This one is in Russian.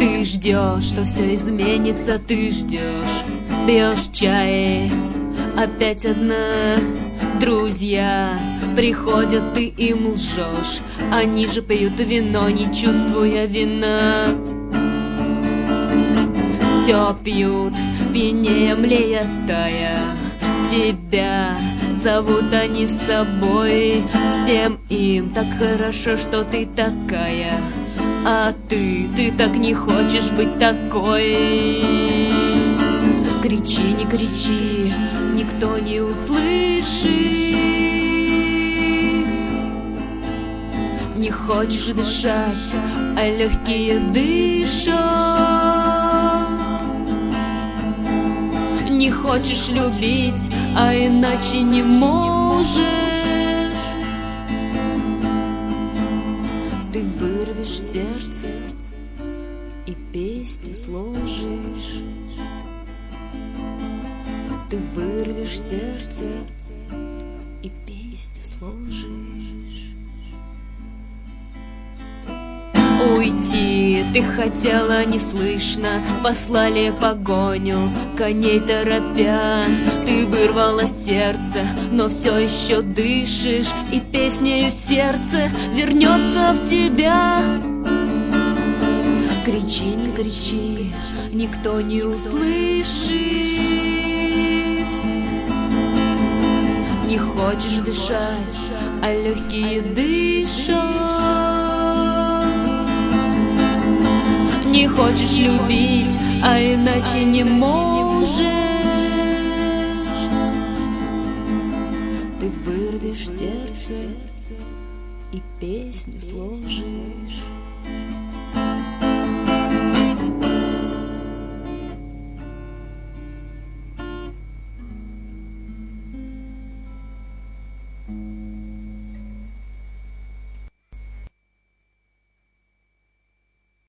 Ты ждешь, что все изменится, ты ждешь. Пьешь чай, опять одна. Друзья приходят, ты им лжешь. Они же пьют вино, не чувствуя вина. Все пьют, пьянее, млея, тая. Тебя зовут они с собой. Всем им так хорошо, что ты такая. А ты так не хочешь быть такой. Кричи, не кричи, никто не услышит. Не хочешь дышать, а легкие дышат. Не хочешь любить, а иначе не можешь. Ты вырвешь сердце и песню сложишь. Ты вырвешь сердце и песню сложишь. Уйти ты хотела неслышно, послали погоню, коней торопя. Ты вырвала сердце, но все еще дышишь, и песнею сердце вернется в тебя. Кричи, не кричи, никто не услышит. Не хочешь дышать, а легкие дышат. Не хочешь любить, а иначе не можешь. Ты вырвешь сердце и песню сложишь.